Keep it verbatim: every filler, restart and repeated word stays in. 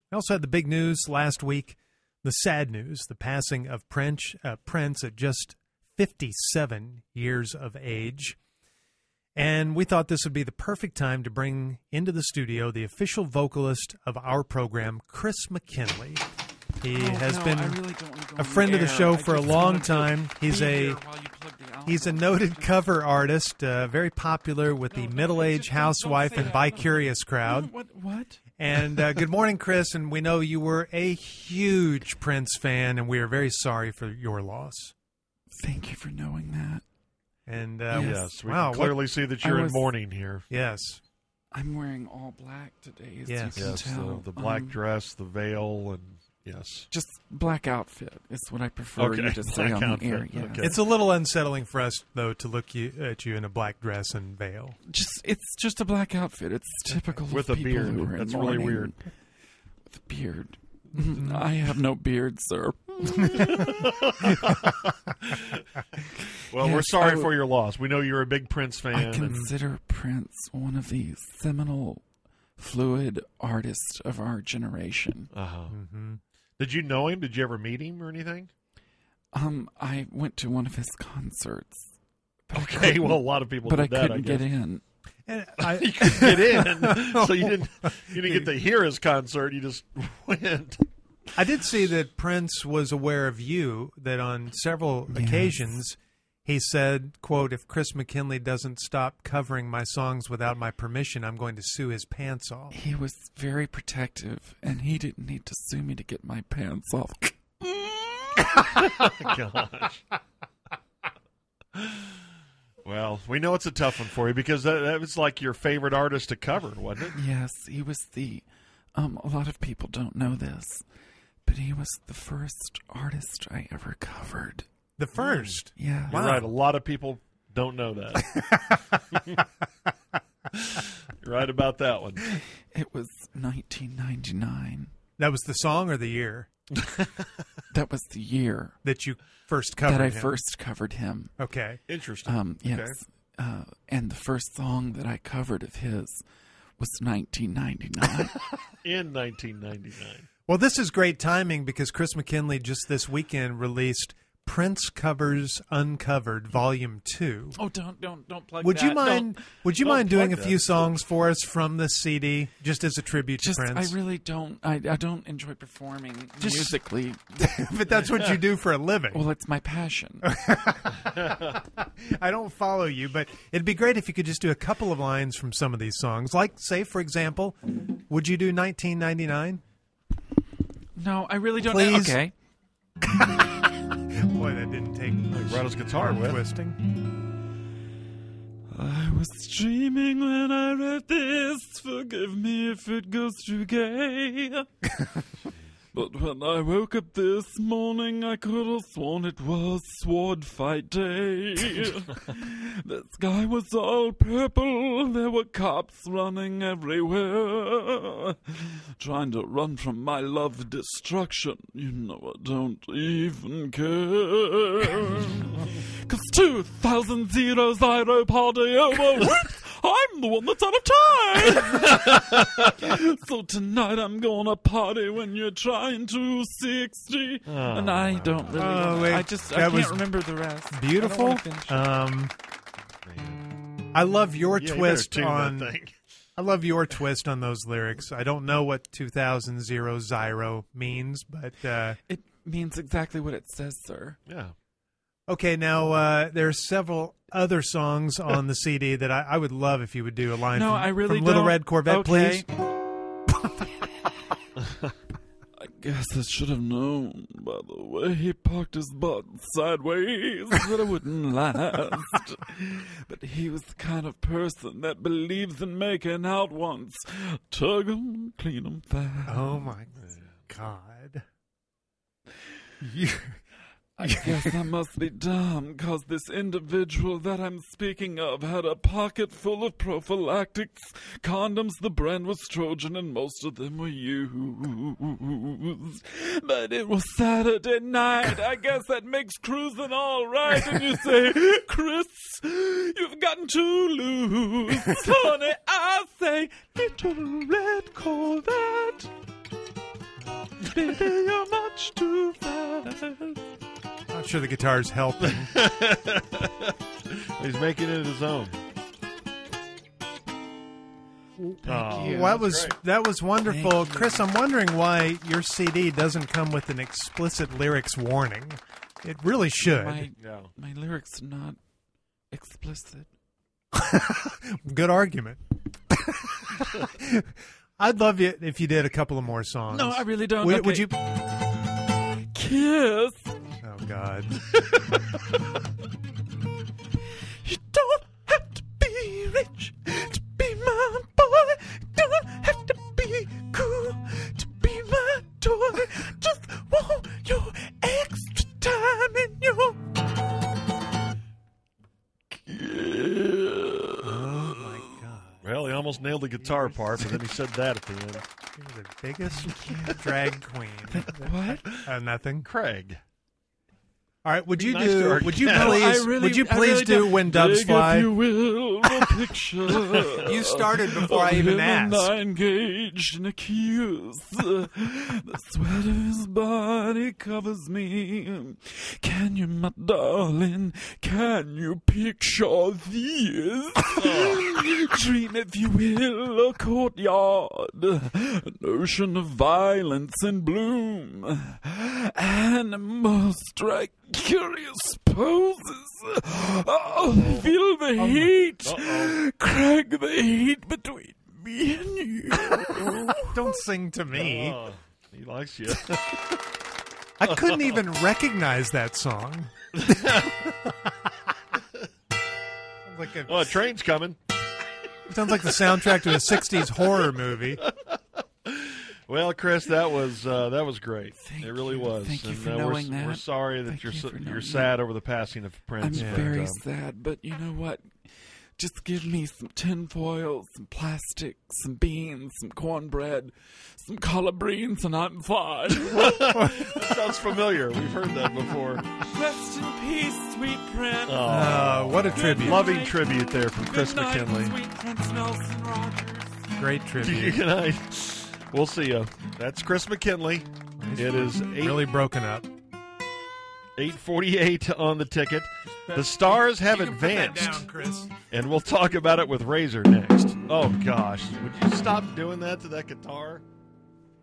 We also had the big news last week, the sad news, the passing of Prince, uh, Prince at just fifty-seven years of age. And we thought this would be the perfect time to bring into the studio the official vocalist of our program, Chris McKinley. He oh, has no, been really a friend of the show I for a long time. He's a a he's a noted cover artist, uh, very popular with the No, no, middle-aged just don't- don't housewife say and that. bi-curious crowd. What? What? And uh, good morning, Chris. And we know you were a huge Prince fan, and we are very sorry for your loss. Thank you for knowing that. And uh, Yes. Yes, we wow, can what- clearly see that I you're was- in mourning here. yes, I'm wearing all black today, as Yes. you can Yes, tell. the, the black Um, dress, the veil, and yes. Just black outfit is what I prefer Okay, you to say black on outfit, the air. Yes. okay. it's a little unsettling for us though to look you, at you in a black dress and veil. Just it's just a black outfit. It's typical With of a people beard. who are in That's really mourning. weird. With a beard. I have no beard, sir. Well, Yes, we're sorry I w- for your loss. We know you're a big Prince fan. I and consider Prince one of the seminal, fluid artists of our generation. uh-huh. Mm-hmm. Did you know him? Did you ever meet him or anything? Um, I went to one of his concerts. But I Okay, couldn't- well, a lot of people but did I that. couldn't I guess. get in. And I, You couldn't get in, so you didn't. You didn't get to hear his concert. You just went. I did see that Prince was aware of you, that on several Yes. occasions he said, quote, if Chris McKinley doesn't stop covering my songs without my permission, I'm going to sue his pants off. He was very protective, and he didn't need to sue me to get my pants off. Gosh. Well, we know it's a tough one for you because that, that was like your favorite artist to cover, wasn't it? Yes, he was the. Um, a lot of people don't know this, but he was the first artist I ever covered. The first. Yeah. You're Wow. right. A lot of people don't know that. You're right about that one. It was nineteen ninety-nine. That was the song or the year That was the year that you first covered that I him? first covered him. Okay. Interesting. Um, yes. Okay. Uh, and the first song that I covered of his was nineteen ninety-nine. In nineteen ninety-nine. Well, this is great timing because Chris McKinley just this weekend released Prince Covers Uncovered Volume two. Oh, don't don't don't plug Would that. you mind? Don't- Would you don't mind doing a plug that. few songs for us from this C D, just as a tribute Just, to Prince? I really don't. I, I don't enjoy performing Just- musically. But that's what you do for a living. Well, it's my passion. I don't follow you, but it'd be great if you could just do a couple of lines from some of these songs. Like, say, for example, would you do nineteen ninety-nine? No, I really don't. Please. Okay. Boy, that didn't take much brought his guitar arm with. twisting. I was dreaming when I read this. Forgive me if it goes too gay. But when I woke up this morning, I could have sworn it was sword fight day. The sky was all purple, there were cops running everywhere. Trying to run from my love destruction, you know I don't even care. Cause two thousand zero zero party over, whoops, I'm the one that's out of time. So tonight I'm gonna party when you're trying to sixty. Oh, and I don't really. Oh, wait. I just I That can't was remember the rest. I Beautiful. don't wanna finish it. Um, Man. I love your Yeah, you twist better tune on. that thing. I love your twist on those lyrics. I don't know what two thousand zero zero means, but uh, It means exactly what it says, sir. Yeah. okay. Now uh, there are several other songs on the C D that I, I would love if you would do a line No, from, I really from Little don't. Red Corvette, Okay. please. I guess I should have known by the way he parked his butt sideways that it wouldn't last. But he was the kind of person that believes in making out once. Tug 'em, clean 'em fast. Oh my God! You, I guess I must be dumb, cause this individual that I'm speaking of had a pocket full of prophylactics, condoms, the brand was Trojan, and most of them were used. But it was Saturday night, I guess that makes cruising alright, and you say, Chris, you've gotten too loose. Honey, I say, Little Red Corvette. Baby, you're much too fast. Not sure the guitar's helping. He's making it his own. Oh, you. well, that was Great. that was wonderful, Thank you. Chris. I'm wondering why your C D doesn't come with an explicit lyrics warning. It really should. My, Yeah. my lyrics are not explicit. Good argument. I'd love it if you did a couple of more songs. No, I really don't. Would, Okay. would you? Kiss. Oh God. You don't have to be rich to be my boy. Don't have to be cool to be my toy. Just want your extra time and your. Oh my God. Well, he almost nailed the guitar part, but then he said that at the end. You're the biggest drag queen. What? Uh, nothing. Craig. All right. Would you Nice to do? our Would you guest. please? I really, would you I please really do don't. When Doves Dig, Fly? if you will, a picture. You started before I of even him and asked. I engaged in a kiss. The sweat of his body covers me. Can you, my darling? Can you picture this? Dream, if you will, a courtyard, an ocean of violence and bloom, animals strike curious poses. Oh, feel the heat. Uh-oh. Craig, the heat between me and you. Don't sing to me. Oh, he likes you. I couldn't even recognize that song. Sounds like a, Oh, a train's coming. sounds like the soundtrack to a sixties horror movie. Well, Chris, that was uh, that was great. Thank it really you. was. Thank you and, for uh, knowing we're, that. We're sorry that Thank you're you so, for you're knowing sad over the passing of I'm Prince. but, very um, sad, but you know what? Just give me some tin foil, some plastic, some beans, some cornbread, some collard greens, and I'm fine. that sounds familiar. We've heard that before. Rest in peace, sweet Prince. Oh, Uh, what a tribute. loving tribute there from Chris Good night, McKinley. sweet Prince Nelson Rogers. Great tribute. Good night. We'll see you. That's Chris McKinley. It is eight Really broken up. eight forty-eight on the ticket. The Stars have advanced, Chris. and we'll talk about it with Razor next. Oh gosh, would you stop doing that to that guitar?